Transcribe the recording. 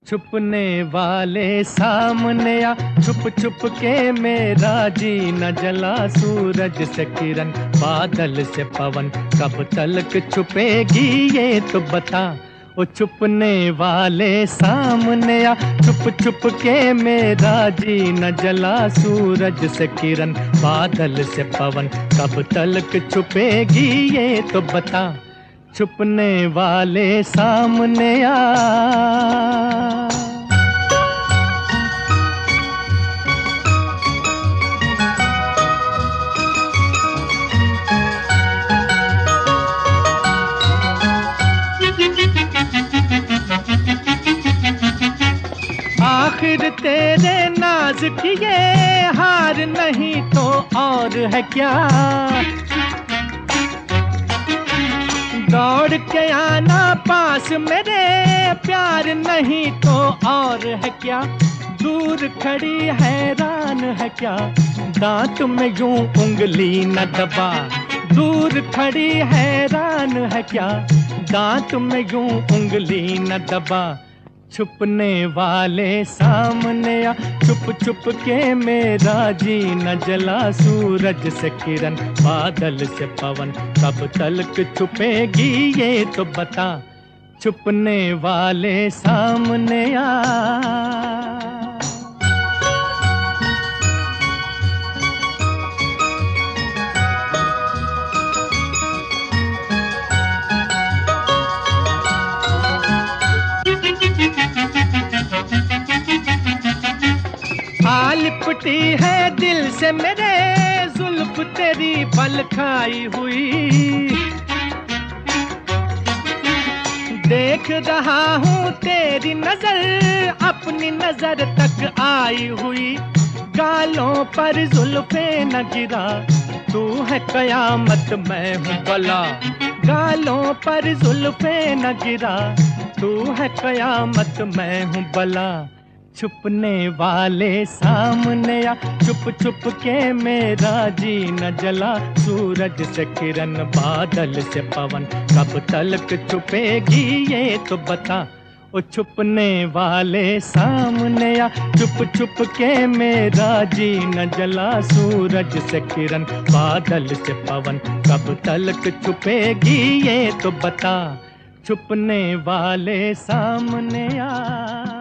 छुपने वाले सामने आ, छुप छुप के मेरा जी न जला। सूरज से किरण, बादल से पवन, कब तलक छुपेगी ये तो बता। ओ छुपने वाले सामने आ, छुप छुप के मेरा जी न जला। सूरज से किरण, बादल से पवन, कब तलक छुपेगी ये तो बता। छुपने वाले सामने आ। आखिर तेरे नाज की ये हार नहीं तो और है क्या। दौड़ के आना पास मेरे, प्यार नहीं तो और है क्या। दूर खड़ी हैरान है क्या, दांत में यूं उंगली न दबा। दूर खड़ी हैरान है क्या, दांत में यूं उंगली न दबा। छुपने वाले सामने आ, छुप छुप के मेरा जी न जला। सूरज से किरण, बादल से पवन, कब तलक छुपेगी ये तो बता। छुपने वाले सामने आ। लिपटी है दिल से मेरे, जुल्फ तेरी बल खाई हुई। देख रहा हूँ तेरी नजर, अपनी नजर तक आई हुई। गालों पर जुल्फे न गिरा, तू है कयामत मैं हूँ बला। गालों पर जुल्फे न गिरा, तू है कयामत मैं हूँ बला। छुपने वाले सामने आ, छुप छुप के मेरा जी न जला। सूरज से किरण, बादल से पवन, कब तलक छुपेगी ये तो बता। ओ छुपने वाले सामने आ, छुप छुप के मेरा जी न जला। सूरज से किरण, बादल से पवन, कब तलक छुपेगी ये तो बता। छुपने वाले सामने आ।